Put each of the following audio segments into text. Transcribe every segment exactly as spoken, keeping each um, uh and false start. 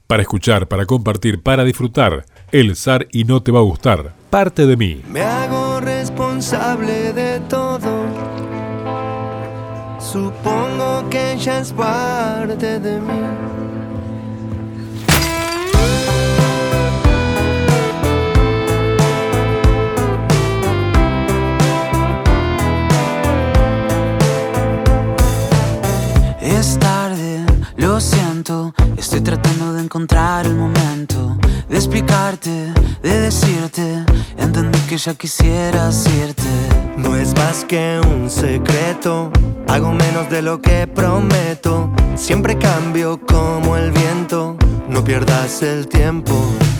Para escuchar, para compartir, para disfrutar. El zar y no te va a gustar. Parte de mí. Me hago responsable de todo. Supongo que ella es parte de mí. Es tarde, lo siento. Estoy tratando de encontrar el momento de explicarte, de decirte. Entendí que ya quisieras irte. No es más que un secreto. Hago menos de lo que prometo. Siempre cambio como el viento. No pierdas el tiempo.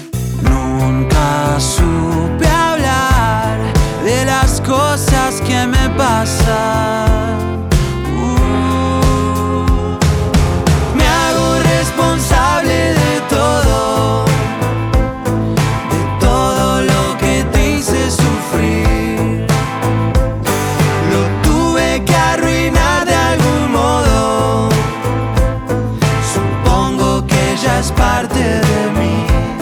Nunca supe hablar de las cosas que me pasan. Responsable de todo, de todo lo que te hice sufrir. Lo tuve que arruinar de algún modo. Supongo que ella es parte de mí.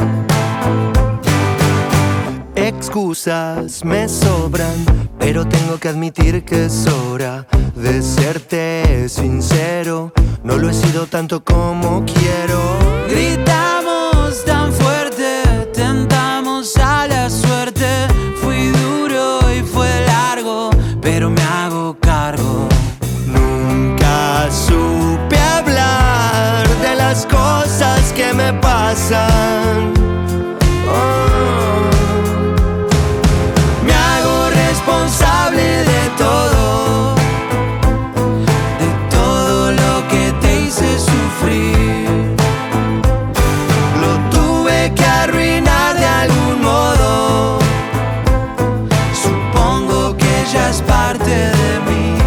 Excusas me sobran, pero tengo que admitir que es hora de serte sincero. No lo he sido tanto como quiero. Gritamos tan fuerte, tentamos a la suerte. Fui duro y fue largo, pero me hago cargo. Nunca supe hablar de las cosas que me pasan. Oh. Me hago responsable de todo. Lo tuve que arruinar de algún modo. Supongo que ella es parte de mí.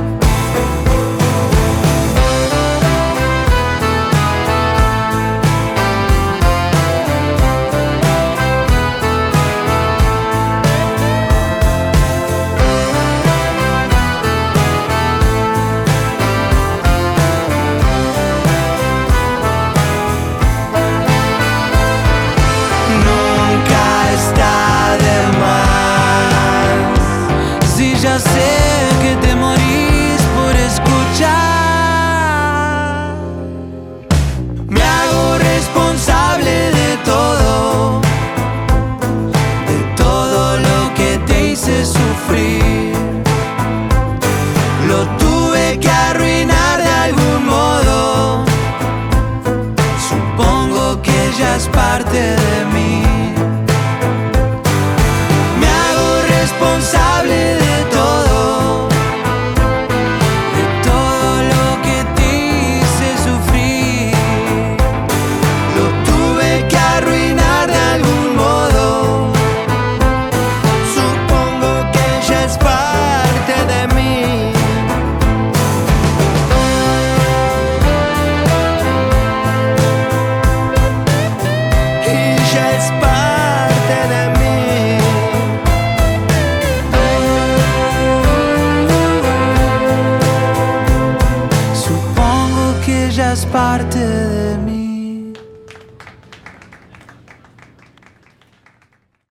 Ya sé que te morís por escuchar. Me hago responsable de todo, de todo lo que te hice sufrir. Lo tuve que arruinar de algún modo. Supongo que ella es parte de mí. Me hago responsable de parte de